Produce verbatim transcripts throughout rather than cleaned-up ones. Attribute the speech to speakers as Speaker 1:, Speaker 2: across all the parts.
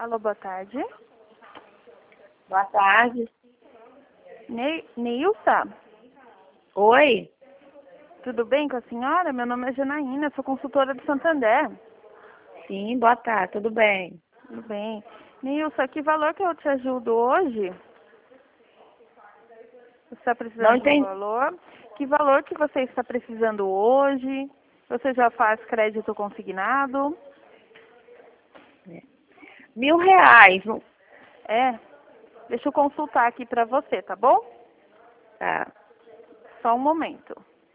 Speaker 1: Alô, boa tarde.
Speaker 2: Boa tarde.
Speaker 1: Ne Neilsa,
Speaker 2: Oi?
Speaker 1: tudo bem com a senhora? Meu nome é Janaína, sou consultora do Santander.
Speaker 2: Sim, boa tarde, tudo bem?
Speaker 1: Tudo bem. Neilsa, que valor que eu te ajudo hoje? Você está
Speaker 2: Não
Speaker 1: precisando de um
Speaker 2: entendi.
Speaker 1: valor? Que valor que você está precisando hoje? Você já faz crédito consignado?
Speaker 2: Mil reais. não-
Speaker 1: É? Deixa eu consultar aqui para você, tá bom?
Speaker 2: Tá.
Speaker 1: Só um momento.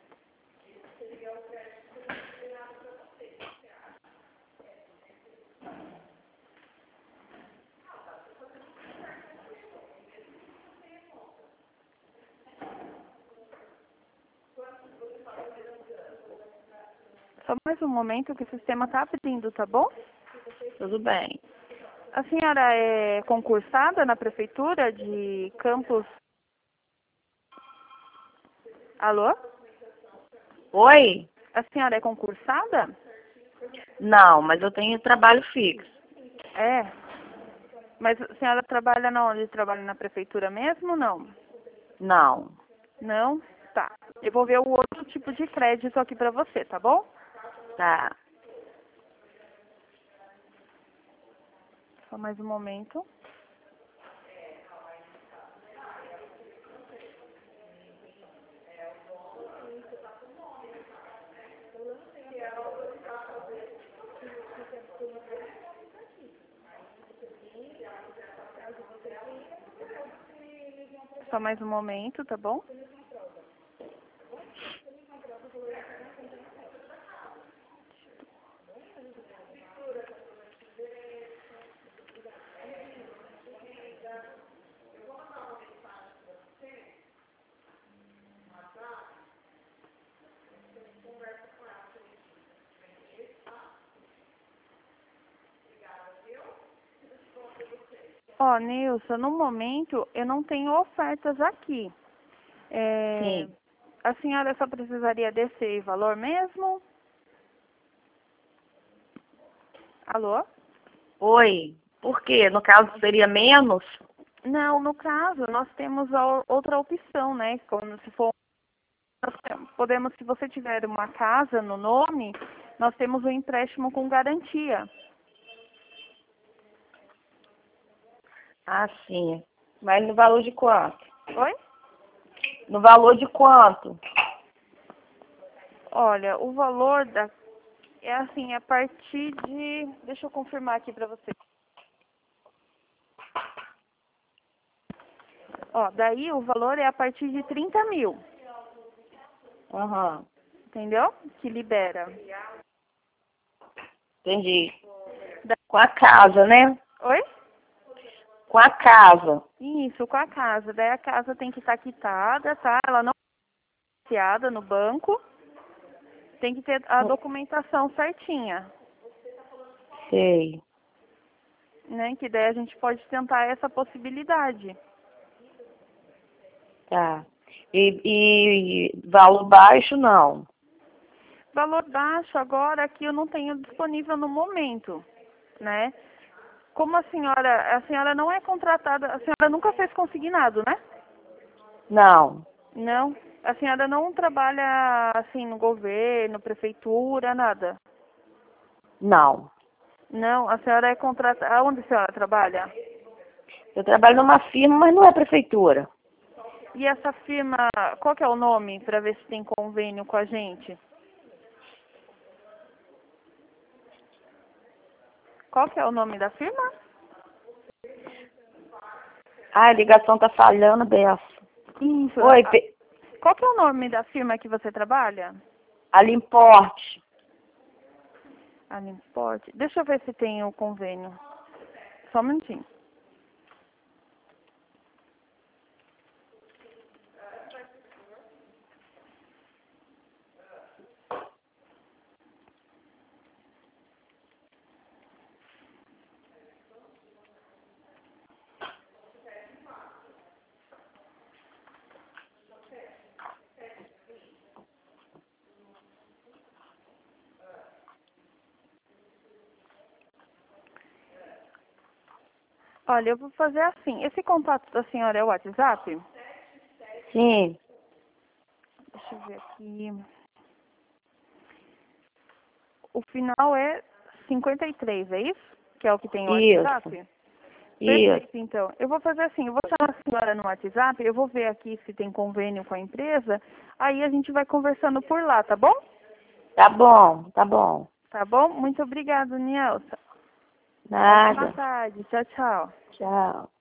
Speaker 1: Só mais um momento que o sistema está abrindo, tá bom?
Speaker 2: Tudo bem.
Speaker 1: A senhora é concursada na prefeitura de Campos? Alô?
Speaker 2: Oi?
Speaker 1: A senhora é concursada?
Speaker 2: Não, mas eu tenho trabalho fixo.
Speaker 1: É. Mas a senhora trabalha na onde? Trabalha na prefeitura mesmo ou não?
Speaker 2: Não.
Speaker 1: Não? Tá. Eu vou ver o outro tipo de crédito aqui pra você, tá bom?
Speaker 2: Tá.
Speaker 1: Só mais um momento. Só mais um momento, tá bom? Ó, Nilson, no momento eu não tenho ofertas aqui. É,
Speaker 2: Sim.
Speaker 1: a senhora só precisaria desse valor mesmo? Alô?
Speaker 2: Oi? Por quê? No caso seria menos?
Speaker 1: Não, no caso, nós temos a o- outra opção, né? Quando se for, nós tem- podemos, se você tiver uma casa no nome, nós temos o empréstimo com garantia.
Speaker 2: Ah, sim. Mas no valor de quanto?
Speaker 1: Oi?
Speaker 2: No valor de quanto?
Speaker 1: Olha, o valor da é assim, a partir de, deixa eu confirmar aqui pra você. Ó, daí o valor é a partir de trinta mil,
Speaker 2: Aham.
Speaker 1: entendeu? Que libera.
Speaker 2: Entendi.
Speaker 1: Da-
Speaker 2: Com a casa, né?
Speaker 1: Oi?
Speaker 2: Com a casa.
Speaker 1: Isso, com a casa. Daí a casa tem que estar quitada, tá? Ela não é financiada no banco. Tem que ter a documentação certinha,
Speaker 2: Sei.
Speaker 1: né? Que daí a gente pode tentar essa possibilidade.
Speaker 2: Tá. E, e valor baixo, não.
Speaker 1: Valor baixo agora aqui eu não tenho disponível no momento, né? Como a senhora, a senhora não é contratada, a senhora nunca fez consignado, né?
Speaker 2: Não.
Speaker 1: Não. A senhora não trabalha assim no governo, prefeitura, nada.
Speaker 2: Não.
Speaker 1: Não, a senhora é contratada. Aonde a senhora trabalha?
Speaker 2: Eu trabalho numa firma, mas não é prefeitura.
Speaker 1: E essa firma, qual que é o nome para ver se tem convênio com a gente? Qual que é o nome da firma?
Speaker 2: Ah, a ligação tá falhando, Beça.
Speaker 1: Isso.
Speaker 2: Oi,
Speaker 1: a-
Speaker 2: Pe-
Speaker 1: Qual que é o nome da firma que você trabalha?
Speaker 2: Alimporte.
Speaker 1: Alimport. Deixa eu ver se tem o convênio. Só um minutinho. Olha, eu vou fazer assim. Esse contato da senhora é o WhatsApp?
Speaker 2: Sim,
Speaker 1: Deixa eu ver aqui. O final é cinquenta e três, é isso? Que é o que tem o
Speaker 2: isso,
Speaker 1: WhatsApp?
Speaker 2: isso.
Speaker 1: Perfeito, então. Eu vou fazer assim, eu vou chamar a senhora no WhatsApp, eu vou ver aqui se tem convênio com a empresa, aí a gente vai conversando por lá, tá bom?
Speaker 2: Tá bom, tá bom.
Speaker 1: Tá bom? Muito obrigada, Nielsa. Ótima
Speaker 2: Nada.
Speaker 1: tarde. Tchau, tchau.
Speaker 2: Tchau.